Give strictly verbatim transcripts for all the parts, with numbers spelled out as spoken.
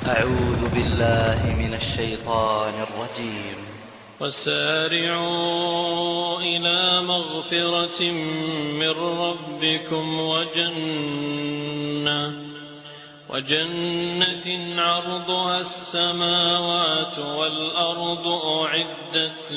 أعوذ بالله من الشيطان الرجيم. وسارعوا إلى مغفرة من ربكم وجنة وجنة عرضها السماوات والأرض أعدت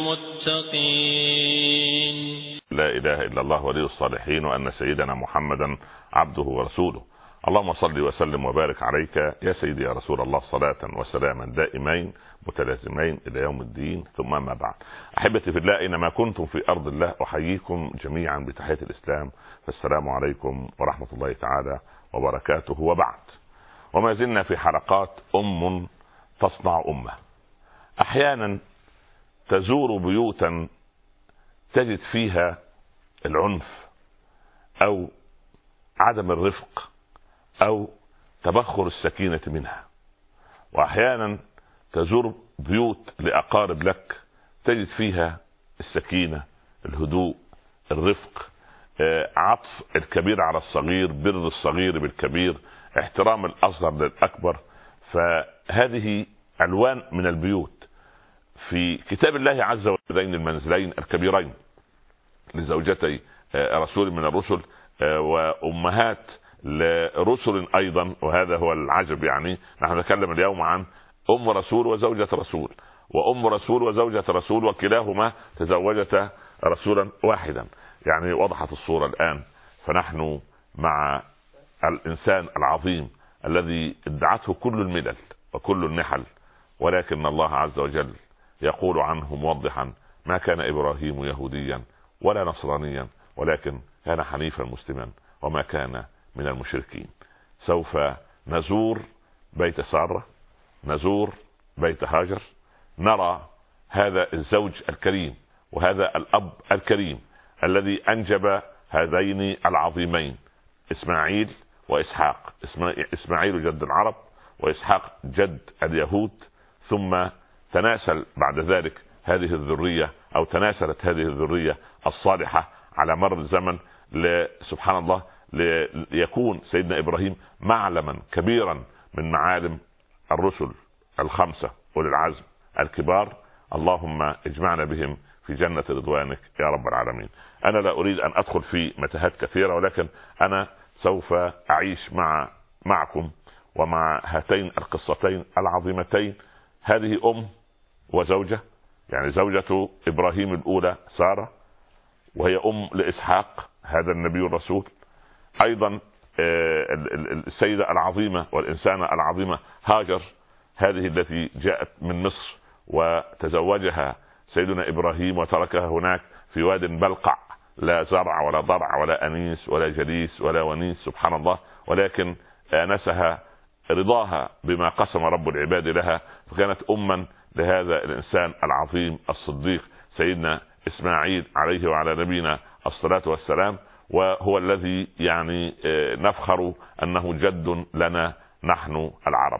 للمتقين. لا إله إلا الله ولي الصالحين، وأن سيدنا محمدا عبده ورسوله. اللهم صل وسلم وبارك عليك يا سيدي يا رسول الله، صلاة وسلاما دائمين متلازمين إلى يوم الدين، ثم ما بعد. أحبتي في الله، أينما كنتم في أرض الله أحييكم جميعا بتحية الإسلام، فالسلام عليكم ورحمة الله تعالى وبركاته. وبعد، وما زلنا في حلقات أم تصنع أمة. أحيانا تزور بيوتا تجد فيها العنف أو عدم الرفق أو تبخر السكينة منها، وأحيانا تزور بيوت لأقارب لك تجد فيها السكينة، الهدوء، الرفق، عطف الكبير على الصغير، بر الصغير بالكبير، احترام الأصغر للأكبر. فهذه ألوان من البيوت في كتاب الله عز وجل، المنزلين الكبيرين لزوجتي رسول من الرسل وأمهات لرسل أيضا. وهذا هو العجب، يعني نحن نتكلم اليوم عن أم رسول وزوجة رسول، وأم رسول وزوجة رسول، وكلاهما تزوجتا رسولا واحدا. يعني وضحت الصورة الآن. فنحن مع الإنسان العظيم الذي ادعته كل الملل وكل النحل، ولكن الله عز وجل يقول عنه موضحا: ما كان إبراهيم يهوديا ولا نصرانيا، ولكن كان حنيفا مسلما وما كان من المشركين. سوف نزور بيت سارة، نزور بيت هاجر، نرى هذا الزوج الكريم وهذا الأب الكريم الذي أنجب هذين العظيمين، إسماعيل وإسحاق. إسماعيل جد العرب، وإسحاق جد اليهود. ثم تناسل بعد ذلك هذه الذرية، أو تناسلت هذه الذرية الصالحة على مر الزمن، سبحان الله، ليكون سيدنا إبراهيم معلما كبيرا من معالم الرسل الخمسة أولي العزم الكبار. اللهم اجمعنا بهم في جنة رضوانك يا رب العالمين. أنا لا أريد أن أدخل في متاهات كثيرة، ولكن أنا سوف أعيش مع معكم ومع هاتين القصتين العظيمتين. هذه أم وزوجة، يعني زوجة إبراهيم الأولى سارة، وهي أم لإسحاق هذا النبي الرسول. أيضا السيدة العظيمة والإنسانة العظيمة هاجر، هذه التي جاءت من مصر وتزوجها سيدنا إبراهيم وتركها هناك في واد بلقع، لا زرع ولا ضرع ولا أنيس ولا جليس ولا ونيس، سبحان الله، ولكن آنسها رضاها بما قسم رب العباد لها، فكانت أما لهذا الإنسان العظيم الصديق سيدنا إسماعيل عليه وعلى نبينا الصلاة والسلام. وهو الذي يعني نفخر أنه جد لنا نحن العرب.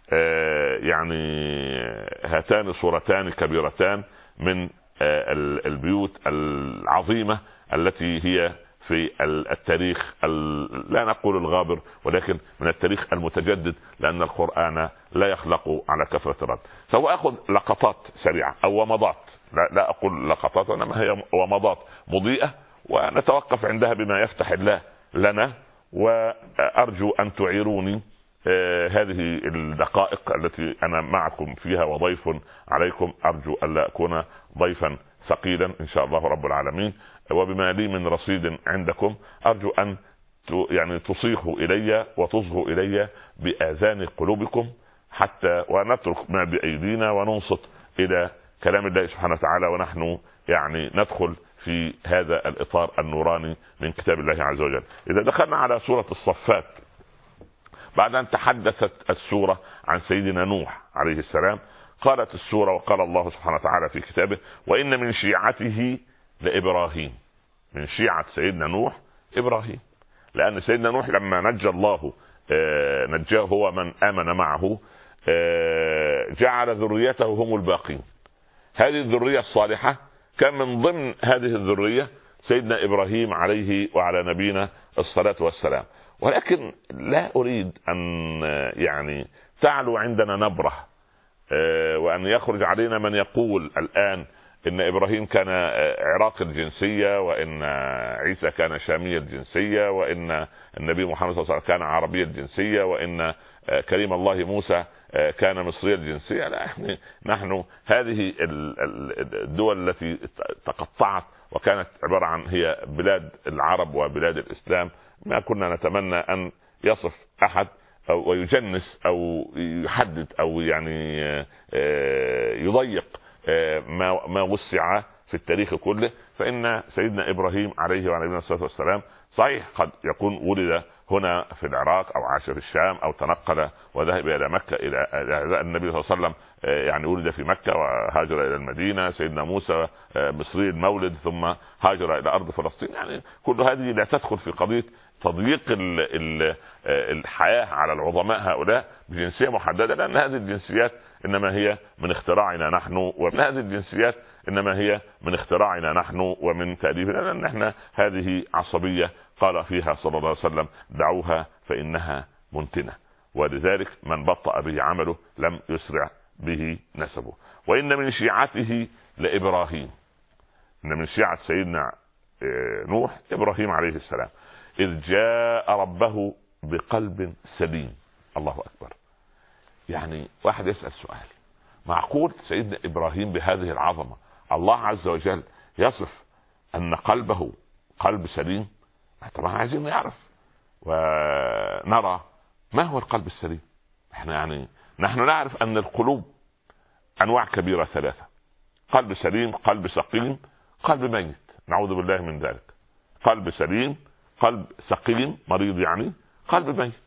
يعني هاتان صورتان كبيرتان من البيوت العظيمة التي هي في التاريخ، لا نقول الغابر، ولكن من التاريخ المتجدد، لأن القرآن لا يخلق على كثرة الرد. سأخذ لقطات سريعة أو ومضات، لا, لا أقول لقطات، إنما هي ومضات مضيئة، ونتوقف عندها بما يفتح الله لنا. وأرجو أن تعيروني آه هذه الدقائق التي أنا معكم فيها وضيف عليكم. أرجو أن لا أكون ضيفا ثقيلا إن شاء الله رب العالمين، وبما لي من رصيد عندكم أرجو أن يعني تصيحوا إلي وتصغوا إلي بآذان قلوبكم، حتى ونترك ما بأيدينا وننصت إلى كلام الله سبحانه وتعالى، ونحن يعني ندخل في هذا الإطار النوراني من كتاب الله عز وجل. إذا دخلنا على سورة الصفات، بعد أن تحدثت السورة عن سيدنا نوح عليه السلام، قالت السورة وقال الله سبحانه وتعالى في كتابه: وإن من شيعته لإبراهيم. من شيعة سيدنا نوح إبراهيم، لأن سيدنا نوح لما نجى الله نجاه هو من آمن معه، جعل ذريته هم الباقين. هذه الذرية الصالحة كان من ضمن هذه الذرية سيدنا إبراهيم عليه وعلى نبينا الصلاة والسلام. ولكن لا أريد أن يعني تعلو عندنا نبرة وأن يخرج علينا من يقول الآن إن إبراهيم كان عراقي الجنسية، وإن عيسى كان شامي الجنسية، وإن النبي محمد صلى الله عليه وسلم كان عربي الجنسية، وإن كريم الله موسى كان مصري الجنسية. لا، نحن, نحن هذه الدول التي تقطعت وكانت عبارة عن هي بلاد العرب وبلاد الإسلام، ما كنا نتمنى أن يصف أحد أو يجنس أو يحدد أو يعني يضيق ما ما وسع في التاريخ كله. فإن سيدنا إبراهيم عليه وعلى نبينا الصلاة والسلام صحيح قد يكون ولد هنا في العراق أو عاش في الشام أو تنقل وذهب إلى مكة إلى النبي صلى الله عليه وسلم، يعني ولد في مكة وهاجر إلى المدينة. سيدنا موسى مصري المولد ثم هاجر إلى أرض فلسطين. يعني كل هذه لا تدخل في قضية تضييق الحياة على العظماء هؤلاء بجنسية محددة، لأن هذه الجنسيات إنما هي من اختراعنا نحن، ومن هذه الجنسيات إنما هي من اختراعنا نحن ومن تأليفنا، لأن احنا هذه عصبية قال فيها صلى الله عليه وسلم دعوها فإنها منتنة، ولذلك من بطأ به عمله لم يسرع به نسبه. وإن من شيعته لإبراهيم، إن من شيعة سيدنا نوح إبراهيم عليه السلام، إذ جاء ربه بقلب سليم. الله أكبر. يعني واحد يسأل سؤال، معقول سيدنا إبراهيم بهذه العظمة الله عز وجل يصف أن قلبه قلب سليم؟ طبعا عايزين نعرف ونرى ما هو القلب السليم. احنا يعني نحن نعرف أن القلوب أنواع كبيرة ثلاثة: قلب سليم، قلب سقيم، قلب ميت، نعوذ بالله من ذلك. قلب سليم، قلب سقيم مريض، يعني قلب ميت.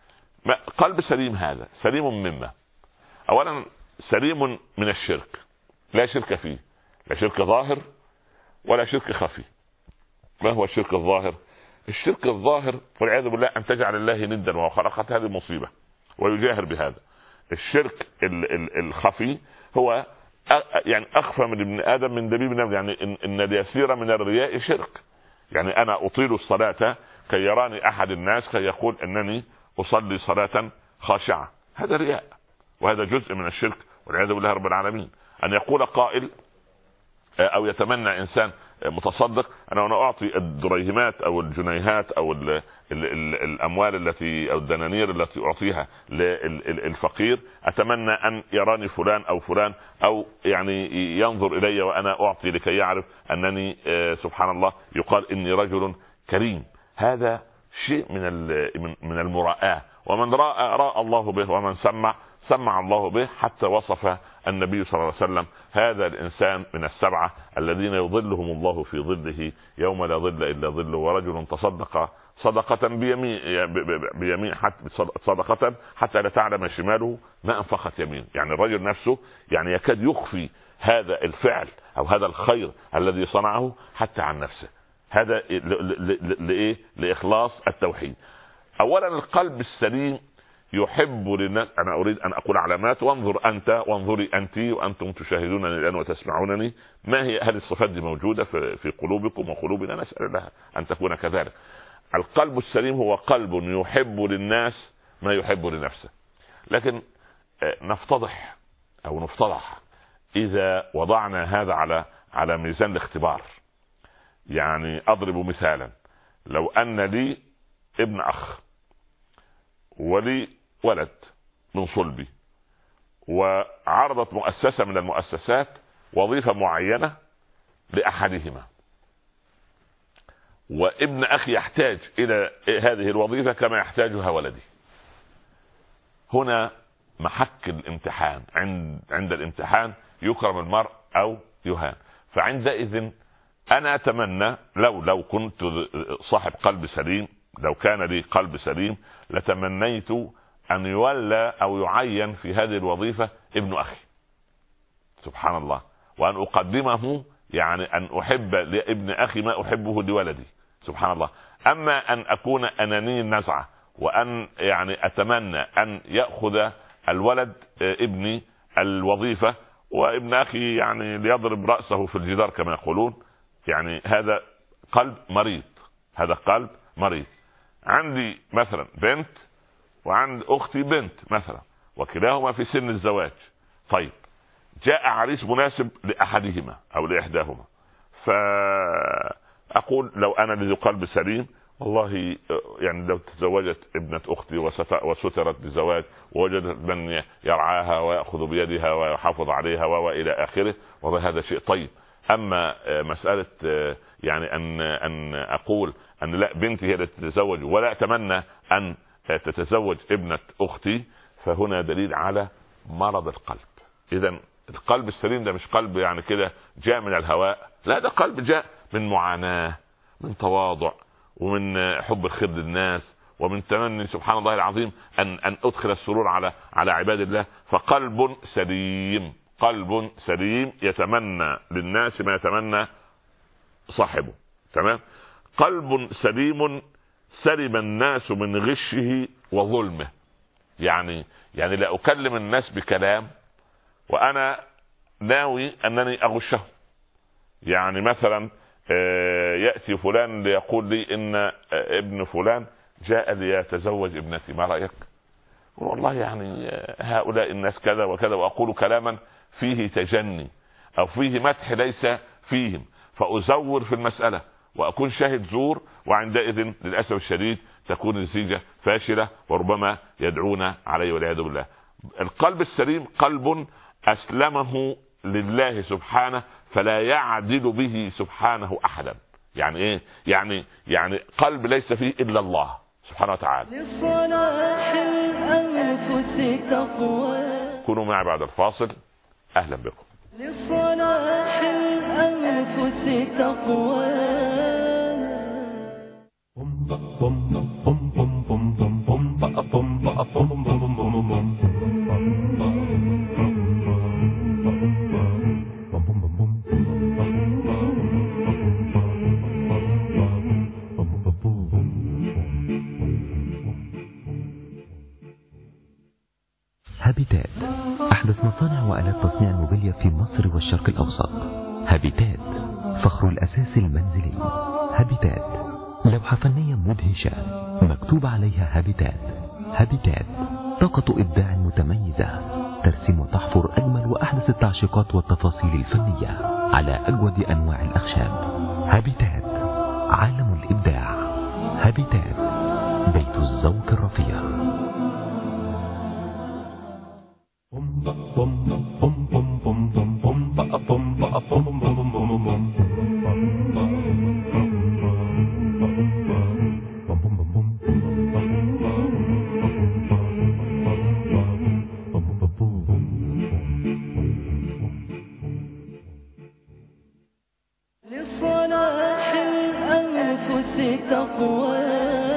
قلب سليم هذا سليم مما؟ اولا سليم من الشرك، لا شرك فيه، لا شرك ظاهر ولا شرك خفي. ما هو الشرك الظاهر؟ الشرك الظاهر والعياذ بالله ان تجعل الله ندا وخلقت، هذه مصيبة ويجاهر بهذا. الشرك الخفي هو يعني اخفى من ابن ادم من دبيب النمل، يعني ان اليسير من الرياء شرك. يعني انا اطيل الصلاة كي يراني احد الناس كي يقول انني اصلي صلاة خاشعة، هذا رياء وهذا جزء من الشرك والعياذ بالله رب العالمين. ان يقول قائل او يتمنى انسان متصدق انا انا اعطي الدريهمات او الجنيهات او ال ال ال الاموال التي او الدنانير التي اعطيها للفقير، اتمنى ان يراني فلان او فلان او يعني ينظر الي وانا اعطي لكي يعرف انني سبحان الله يقال اني رجل كريم. هذا شيء من من المراءة، ومن راى راى الله به، ومن سمع سمع الله به، حتى وصف النبي صلى الله عليه وسلم هذا الإنسان من السبعة الذين يظلهم الله في ظله يوم لا ظل إلا ظله، ورجل تصدق صدقة بيمين, بيمين حتى صدقة حتى لا تعلم شماله ما أنفقت يمين. يعني الرجل نفسه يعني يكاد يخفي هذا الفعل أو هذا الخير الذي صنعه حتى عن نفسه. هذا لإيه؟ لإخلاص التوحيد. أولا القلب السليم يحب للناس. أنا أريد أن أقول علامات، وانظر أنت وانظري أنت وأنتم تشاهدونني الآن وتسمعونني، ما هي هذه الصفات دي موجودة في قلوبكم وقلوبنا؟ نسأل الله أن تكون كذلك. القلب السليم هو قلب يحب للناس ما يحب لنفسه. لكن نفتضح أو نفتضح إذا وضعنا هذا على على ميزان الاختبار. يعني أضرب مثالا: لو أن لي ابن أخ ولي ولد من صلبي، وعرضت مؤسسة من المؤسسات وظيفة معينة لأحدهما، وابن أخي يحتاج إلى هذه الوظيفة كما يحتاجها ولدي، هنا محك الامتحان. عند عند الامتحان يكرم المرء أو يهان. فعندئذ أنا أتمنى لو لو كنت صاحب قلب سليم، لو كان لي قلب سليم لتمنيت أن يولى أو يعين في هذه الوظيفة ابن أخي، سبحان الله، وأن أقدمه، يعني أن أحب لابن أخي ما أحبه لولدي، سبحان الله. أما أن أكون أناني النزعة وأن يعني أتمنى أن يأخذ الولد ابني الوظيفة وابن أخي يعني ليضرب رأسه في الجدار كما يقولون، يعني هذا قلب مريض، هذا قلب مريض. عندي مثلا بنت وعند اختي بنت مثلا، وكلاهما في سن الزواج. طيب جاء عريس مناسب لاحدهما او لاحداهما، فاقول لو انا ذي قلب سليم والله يعني لو تزوجت ابنة اختي وسترت بزواج ووجدت من يرعاها ويأخذ بيدها ويحافظ عليها والى اخره، والله هذا شيء طيب. اما مسألة يعني ان ان اقول ان لا بنتي هي اللي تتزوج ولا اتمنى ان تتزوج ابنة اختي، فهنا دليل على مرض القلب. اذا القلب السليم ده مش قلب يعني كده جاء من الهواء، لا ده قلب جاء من معاناة، من تواضع، ومن حب الخير للناس، ومن تمني سبحان الله العظيم ان ان ادخل السرور على على عباد الله. فقلب سليم، قلب سليم يتمنى للناس ما يتمنى صاحبه. تمام. قلب سليم سلم الناس من غشه وظلمه. يعني يعني لا اكلم الناس بكلام وانا ناوي انني اغشه. يعني مثلا يأتي فلان ليقول لي ان ابن فلان جاء ليتزوج ابنتي، ما رأيك؟ والله يعني هؤلاء الناس كذا وكذا، واقول كلاما فيه تجني او فيه مدح ليس فيهم، فازور في المسألة واكون شاهد زور، وعندئذ للأسف الشديد تكون النتيجة فاشلة وربما يدعون عليه والعياذ بالله. القلب السليم قلب اسلمه لله سبحانه فلا يعدل به سبحانه احدا. يعني ايه؟ يعني يعني قلب ليس فيه الا الله سبحانه وتعالى. لصلاح الانفس تقوى. كونوا معي بعد الفاصل، اهلا بكم. لصلاح الانفس تقوى. هابيتات أحدث مصانع وآلات تصنيع الموبيليا في مصر والشرق الأوسط. هابيتات فخر الأساس المنزلي. هابيتات لوحة فنية مدهشة مكتوب عليها هابيتات. هابيتات طاقة إبداع متميزة ترسم وتحفر أجمل وأحدث التعشيقات والتفاصيل الفنية على أجود أنواع الأخشاب. هابيتات عالم الإبداع. هابيتات بيت الذوق الرفيع. لصلاح الأنفس تقوى.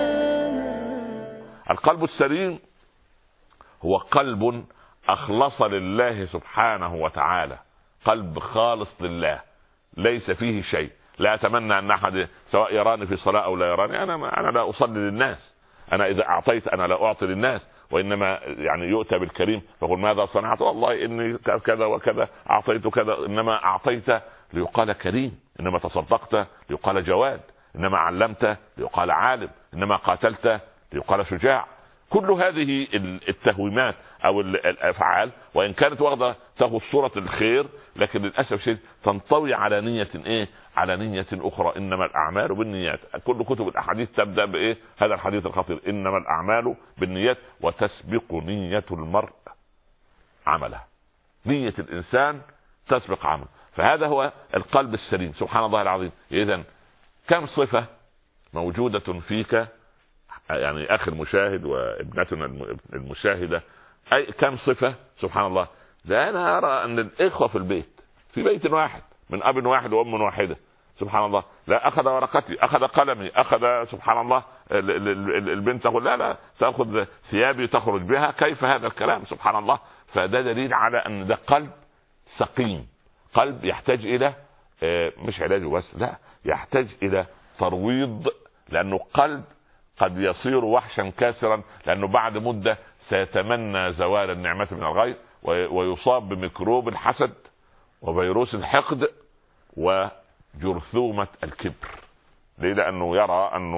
القلب السليم هو قلب أخلص لله سبحانه وتعالى، قلب خالص لله ليس فيه شيء. لا أتمنى أن أحد سواء يراني في صلاة أو لا يراني، أنا أنا لا أصلي للناس، أنا إذا أعطيت أنا لا أعطي للناس، وإنما يعني يؤتى بالكريم فقل ماذا صنعت؟ والله إني كذا وكذا أعطيت كذا، إنما أعطيت ليقال كريم، إنما تصدقت ليقال جواد، إنما علمت ليقال عالم، إنما قاتلت ليقال شجاع. كل هذه التهويمات او الافعال وان كانت واخده تاخذ صوره الخير، لكن للاسف الشديد تنطوي على نيه ايه؟ على نيه اخرى. انما الاعمال بالنيات. كل كتب الاحاديث تبدا بايه؟ هذا الحديث الخطير: انما الاعمال بالنيات وتسبق نيه المرء عمله. نيه الانسان تسبق عمله. فهذا هو القلب السليم سبحان الله العظيم. اذا كم صفه موجوده فيك يعني اخي المشاهد وابنتنا المشاهدة، اي كم صفة سبحان الله. لا انا ارى ان الاخوة في البيت في بيت واحد من اب واحد وام واحدة سبحان الله، لا اخذ ورقتي اخذ قلمي اخذ سبحان الله البنت تقول لا لا تاخذ ثيابي تخرج بها، كيف هذا الكلام سبحان الله. فده دليل على ان ده قلب سقيم، قلب يحتاج الى مش علاج بس، لا يحتاج الى ترويض، لانه قلب قد يصير وحشا كاسرا، لأنه بعد مدة سيتمنى زوال النعمة من الغير ويصاب بميكروب الحسد وفيروس الحقد وجرثومة الكبر. ليه؟ لأنه يرى أنه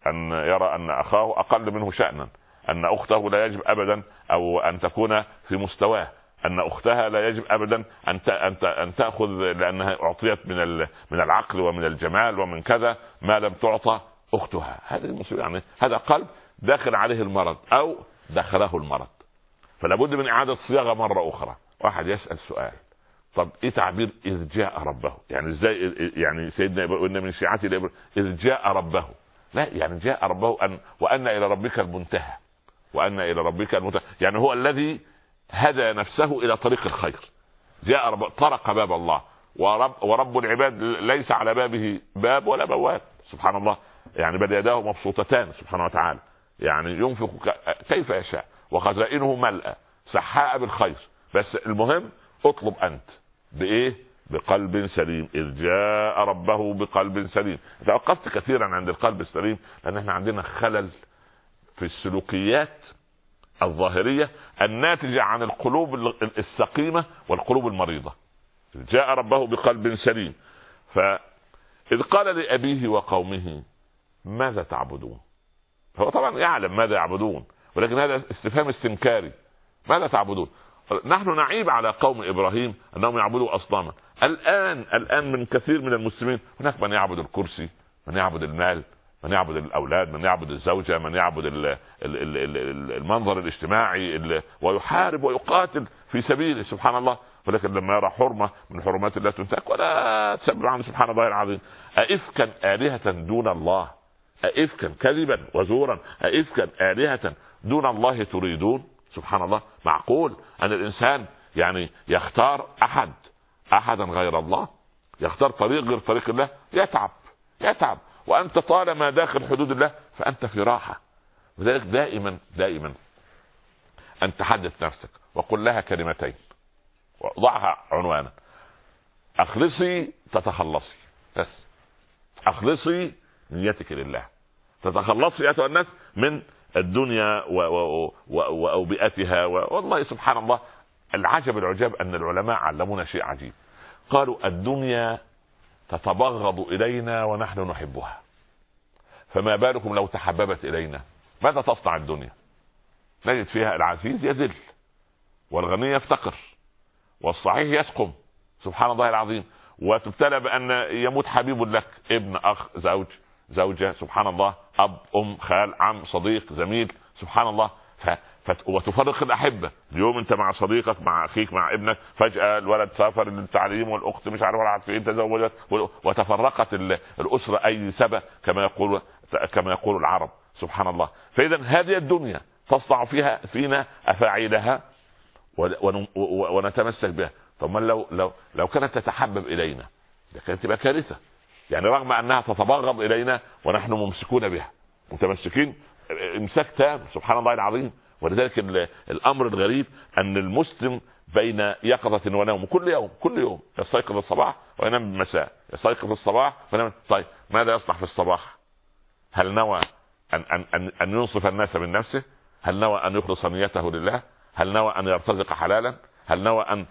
أن يرى أن أخاه أقل منه شأنا، أن أخته لا يجب أبدا أو أن تكون في مستواه، أن أختها لا يجب أبدا أن أن تأخذ لأنها أعطيت من من العقل ومن الجمال ومن كذا ما لم تعطى أختها. هذه يعني هذا قلب داخل عليه المرض أو دخله المرض، فلا بد من إعادة صياغة مرة أخرى. واحد يسأل سؤال، طب إيه تعبير إذ جاء ربه؟ يعني إزاي يعني سيدنا إبراهيم من شيعته إذ جاء ربه؟ لا، يعني جاء ربه أن وأن إلى ربك المنتهى، وأن إلى ربك المنتهى يعني هو الذي هدى نفسه إلى طريق الخير. جاء رب طرق باب الله، ورب, ورب العباد ليس على بابه باب ولا بواب سبحان الله، يعني بل يداه مبسوطتان سبحانه وتعالى، يعني ينفق كيف يشاء وخزائنه ملأى سحاء بالخير. بس المهم اطلب أنت بإيه؟ بقلب سليم. إذ جاء ربه بقلب سليم. توقفت كثيرا عند القلب السليم لأن احنا عندنا خلل في السلوكيات الظاهرية الناتجة عن القلوب السقيمة والقلوب المريضة. جاء ربه بقلب سليم. فإذ قال لأبيه وقومه ماذا تعبدون؟ هو طبعا يعلم ماذا يعبدون، ولكن هذا استفهام استنكاري. ماذا تعبدون؟ نحن نعيب على قوم إبراهيم أنهم يعبدوا أصناما. الآن الآن من كثير من المسلمين هناك من يعبد الكرسي، من يعبد المال، من يعبد الأولاد، من يعبد الزوجة، من يعبد المنظر الاجتماعي ويحارب ويقاتل في سبيله سبحان الله. ولكن لما يرى حرمة من حرمات الله تنتهك ولا تسبب عنه سبحان الله العظيم. أئفكا آلهة دون الله، أئفكا كذبا وزورا، أئفكا آلهة دون الله تريدون سبحان الله. معقول أن الإنسان يعني يختار أحد أحدا غير الله، يختار طريق غير طريق الله؟ يتعب يتعب وأنت طالما داخل حدود الله فأنت في راحة. لذلك دائما دائما أن تحدث نفسك وقل لها كلمتين وضعها عنوانا: أخلصي تتخلصي، بس أخلصي نيتك لله، تتخلصي أيها الناس من الدنيا وأوبئتها. والله سبحان الله العجب العجاب أن العلماء علمونا شيء عجيب. قالوا الدنيا تتبغض إلينا ونحن نحبها، فما بالكم لو تحببت إلينا؟ ماذا تصنع الدنيا؟ نجد فيها العزيز يذل والغني يفتقر والصحيح يسقم سبحان الله العظيم، وتبتلى بأن يموت حبيب لك، ابن، أخ، زوج، زوجة، سبحان الله، أب، أم، خال، عم، صديق، زميل، سبحان الله. ف... ف... وتفرق الأحبة. اليوم أنت مع صديقك، مع أخيك، مع ابنك، فجأة الولد سافر للتعليم والأخت مش عارف راحت فين تزوجت وتفرقت الأسرة أي سبب كما يقول كما يقول العرب سبحان الله. فإذا هذه الدنيا تصنع فيها فينا أفاعيلها ون... ونتمسك بها. طب لو لو لو كانت تتحبب إلينا ده كانت تبقى كارثة. يعني رغم أنها تتبغض إلينا ونحن ممسكون بها متمسكين امساك تام سبحان الله العظيم. ولذلك الأمر الغريب أن المسلم بين يقظة ونوم كل يوم كل يوم يستيقظ الصباح وينام بالمساء، يستيقظ الصباح وينام. طيب ماذا يصنع في الصباح؟ هل نوى أن, أن, أن, أن ينصف الناس من نفسه؟ هل نوى أن يخلص نيته لله؟ هل نوى أن يرتزق حلالا؟ هل نوى أن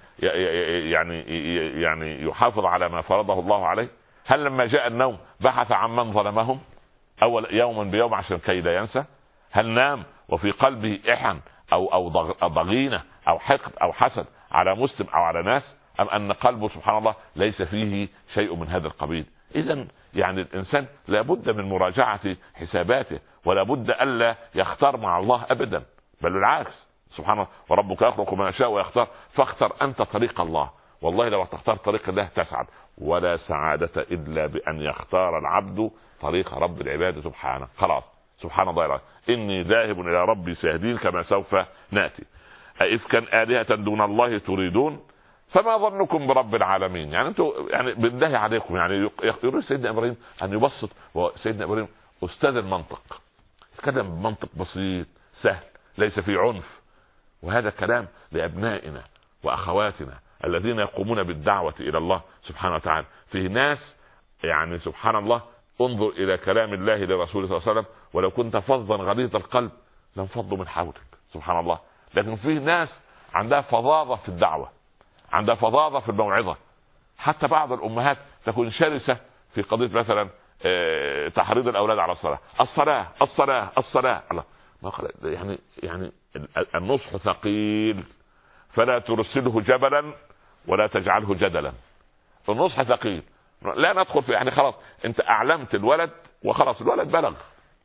يعني يعني يحافظ على ما فرضه الله عليه؟ هل لما جاء النوم بحث عن من ظلمهم أول يوما بيوم عشان كي لا ينسى؟ هل نام وفي قلبه إحن أو أو ضغينة أو حقد أو حسد على مسلم أو على ناس؟ أم أن قلبه سبحان الله ليس فيه شيء من هذا القبيل؟ إذن يعني الإنسان لابد من مراجعة حساباته، ولا بد ألا يختار مع الله أبدا، بل بالعكس سبحان الله. وربك يخلق ما يشاء ويختار، فاختر أنت طريق الله. والله لو تختار طريق الله تسعد، ولا سعادة إلا بأن يختار العبد طريق رب العباد سبحانه. خلاص سبحان الله العظيم. إني ذاهب إلى ربي سيهدين كما سوف نأتي. أئفكا آلهة دون الله تريدون فما ظنكم برب العالمين؟ يعني انتوا يعني بالله عليكم يعني يريد سيدنا إبراهيم أن يبسط. وسيدنا إبراهيم أستاذ المنطق، يتكلم بمنطق بسيط سهل ليس فيه عنف. وهذا كلام لأبنائنا وأخواتنا الذين يقومون بالدعوة إلى الله سبحانه وتعالى. في ناس يعني سبحان الله انظر إلى كلام الله لرسوله صلى الله عليه وسلم: ولو كنت فظا غليظ القلب لانفضوا من حولك سبحان الله. لكن في ناس عندها فظاظة في الدعوة، عندها فظاظة في الموعظة. حتى بعض الأمهات تكون شرسة في قضية مثلا اه تحريض الاولاد على الصلاه، الصلاه الصلاه الصلاه الله ما قال يعني يعني النصح ثقيل فلا ترسله جبلا ولا تجعله جدلا. النصح ثقيل، لا ندخل في يعني خلاص انت اعلمت الولد وخلاص الولد بلغ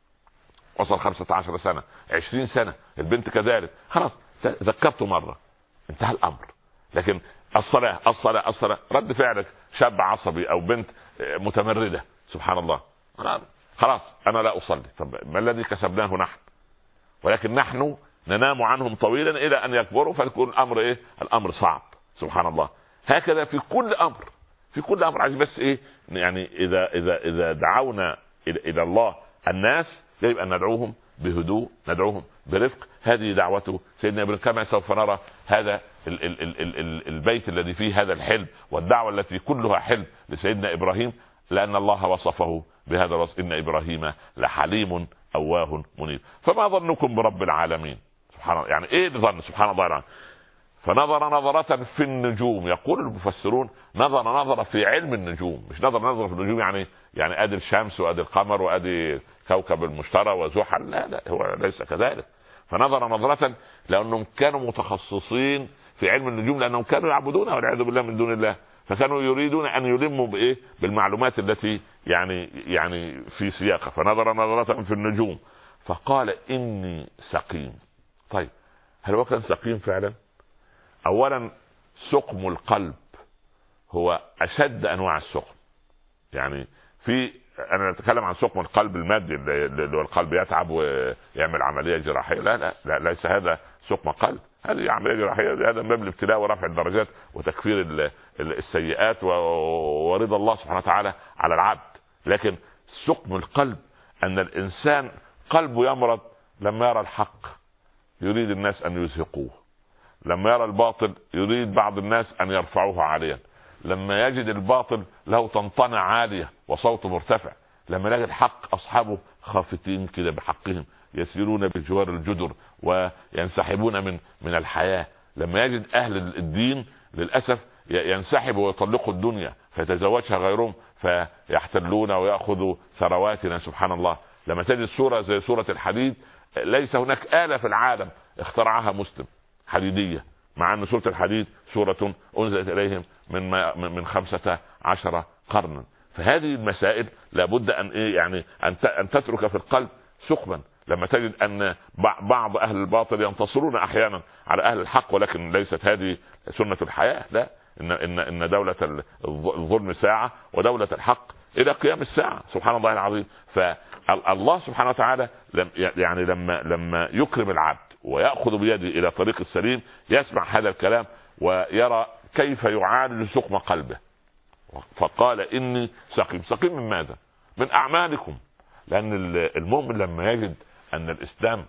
وصل خمسة عشر سنة عشرين سنة، البنت كذلك، خلاص ذكرته مرة انتهى الامر. لكن الصلاة الصلاة الصلاة رد فعلك شاب عصبي او بنت متمردة سبحان الله خلاص انا لا اصلي. طب ما الذي كسبناه نحن؟ ولكن نحن ننام عنهم طويلا الى ان يكبروا فيكون الامر ايه؟ الامر صعب سبحان الله. هكذا في كل امر في كل امر عايز بس ايه يعني اذا اذا اذا دعونا الى الله الناس يجب ان ندعوهم بهدوء، ندعوهم برفق. هذه دعوته سيدنا ابراهيم كما سوف نرى. هذا ال ال ال ال ال البيت الذي فيه هذا الحلم والدعوه التي كلها حلم لسيدنا ابراهيم، لان الله وصفه بهذا الوصف ان ابراهيم لحليم اواه منيب. فما ظنكم برب العالمين؟ سبحان الله. يعني ايه الظن؟ سبحان الله العظيم. فنظر نظرة في النجوم. يقول المفسرون نظر نظرة في علم النجوم، مش نظر نظرة في النجوم يعني يعني ادي الشمس وادي القمر وادي كوكب المشتري وزحل، لا لا هو ليس كذلك. فنظر نظرة لانهم كانوا متخصصين في علم النجوم، لانهم كانوا يعبدونها والعياذ بالله من دون الله، فكانوا يريدون ان يلموا بايه؟ بالمعلومات التي يعني يعني في سياقها. فنظر نظرة في النجوم فقال اني سقيم. طيب هل هو كان سقيم فعلا؟ اولا سقم القلب هو اشد انواع السقم. يعني في انا اتكلم عن سقم القلب المادي اللي هو القلب يتعب ويعمل عمليه جراحيه، لا لا, لا ليس هذا سقم قلب، هذه عمليه جراحيه، هذا من باب الابتلاء ورفع الدرجات وتكفير السيئات ورضا الله سبحانه وتعالى على العبد. لكن سقم القلب ان الانسان قلبه يمرض لما يرى الحق يريد الناس ان يزهقوه، لما يرى الباطل يريد بعض الناس ان يرفعوه عاليا، لما يجد الباطل له طنطنة عالية وصوته مرتفع، لما يجد الحق اصحابه خافتين كده بحقهم يسيرون بجوار الجدر وينسحبون من من الحياة، لما يجد اهل الدين للاسف ينسحبوا ويطلقوا الدنيا فيتزوجها غيرهم فيحتلون ويأخذوا ثرواتنا سبحان الله، لما تجد صورة زي صورة الحديد ليس هناك آلة في العالم اخترعها مسلم حديدية، مع ان سورة الحديد سورة انزلت اليهم من من خمسة عشر قرنا. فهذه المسائل لابد ان ايه يعني ان تترك في القلب سقما. لما تجد ان بعض اهل الباطل ينتصرون احيانا على اهل الحق، ولكن ليست هذه سنة الحياة، لا ان ان ان دولة الظلم ساعة ودولة الحق الى قيام الساعة سبحان الله العظيم. فالله سبحانه وتعالى يعني لما لما يكرم العبد ويأخذ بيده الى طريق السليم يسمع هذا الكلام ويرى كيف يعالج سقم قلبه. فقال اني سقيم. سقيم من ماذا؟ من اعمالكم. لان المؤمن لما يجد ان الاسلام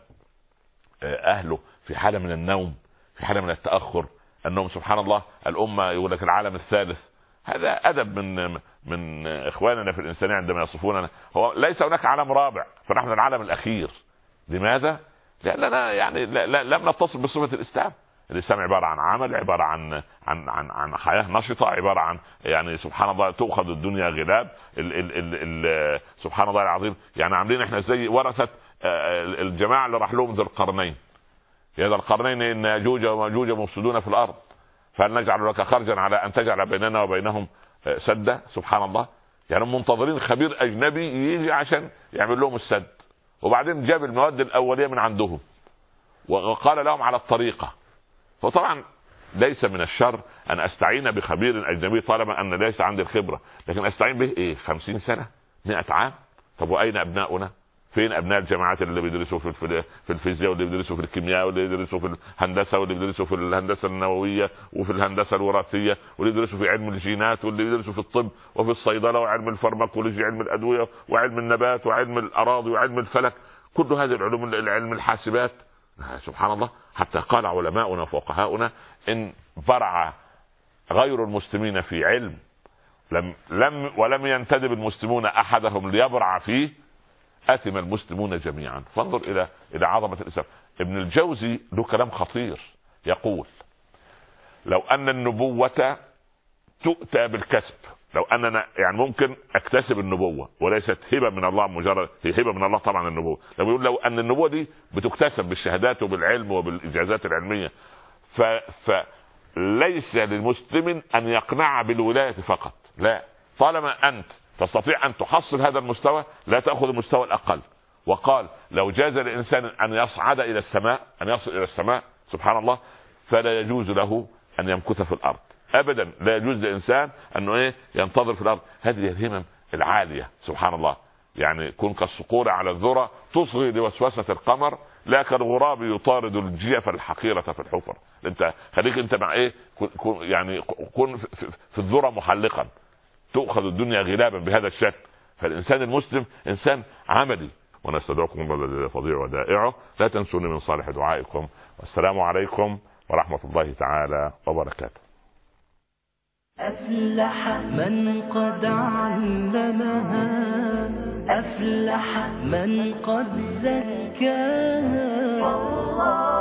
اهله في حالة من النوم، في حالة من التأخر، انهم سبحان الله الامة يقول لك العالم الثالث، هذا ادب من من اخواننا في الانسانية عندما يصفوننا. هو ليس هناك عالم رابع، فنحن العالم الاخير. لماذا؟ لاننا يعني لا لا لم نتصل بصفة الاسلام. الاسلام عبارة عن عمل، عبارة عن عن عن, عن حياة نشطة، عبارة عن يعني سبحان الله تؤخذ الدنيا غلاب. ال ال ال ال سبحان الله العظيم. يعني عاملين احنا زي ورثة الجماعة اللي راح لهم ذو القرنين. يا ذا القرنين ان ياجوج وماجوج مفسدون في الارض فهل نجعل لك خرجا على ان تجعل بيننا وبينهم سدا. سبحان الله. يعني منتظرين خبير اجنبي يجي عشان يعمل لهم السد، وبعدين جاب المواد الاولية من عندهم وقال لهم على الطريقة. فطبعا ليس من الشر ان استعين بخبير اجنبي طالما ان ليس عندي الخبرة، لكن استعين به ايه؟ خمسين سنة، مئة عام. طب واين ابناؤنا؟ فين ابناء الجامعات اللي بيدرسوا في في الفيزياء واللي بيدرسوا في الكيمياء واللي بيدرسوا في الهندسه واللي بيدرسوا في الهندسه النوويه وفي الهندسه الوراثيه واللي بيدرسوا في علم الجينات واللي بيدرسوا في الطب وفي الصيدله وعلم الفارماكولوجيا علم الادويه وعلم النبات وعلم الاراضي وعلم الفلك، كل هذه العلوم، علم الحاسبات. سبحان الله. حتى قال علماؤنا وفقهاؤنا ان برع غير المسلمين في علم لم لم ولم ينتدب المسلمون احدهم ليبرع فيه آثم المسلمون جميعا. فانظر الى الى عظمة الاسلام. ابن الجوزي له كلام خطير يقول لو ان النبوة تؤتى بالكسب، لو اننا يعني ممكن اكتسب النبوه وليست هبه من الله مجرد، هي هبه من الله طبعا النبوه، لو يقول لو ان النبوه دي بتكتسب بالشهادات وبالعلم وبالاجازات العلميه، ف فليس للمسلم ان يقنع بالولايه فقط، لا، طالما انت تستطيع ان تحصل هذا المستوى لا تاخذ المستوى الاقل. وقال لو جاز لانسان ان يصعد الى السماء، ان يصل الى السماء سبحان الله، فلا يجوز له ان يمكث في الارض ابدا، لا يجوز لانسان انه ايه ينتظر في الارض. هذه الهمم العاليه سبحان الله، يعني كن كالصقور على الذرة تصغي لوسوسة القمر، لا كالغراب يطارد الجيف الحقيرة في الحفر. انت خليك انت مع ايه، كن يعني كن في الذرة محلقا، تؤخذ الدنيا غلابا بهذا الشكل. فالانسان المسلم انسان عملي. ونستدعوكم بالذي فضيع ودائعه، لا تنسوني من صالح دعائكم، والسلام عليكم ورحمة الله تعالى وبركاته. أفلح من قد علمها، أفلح من قد زكاها.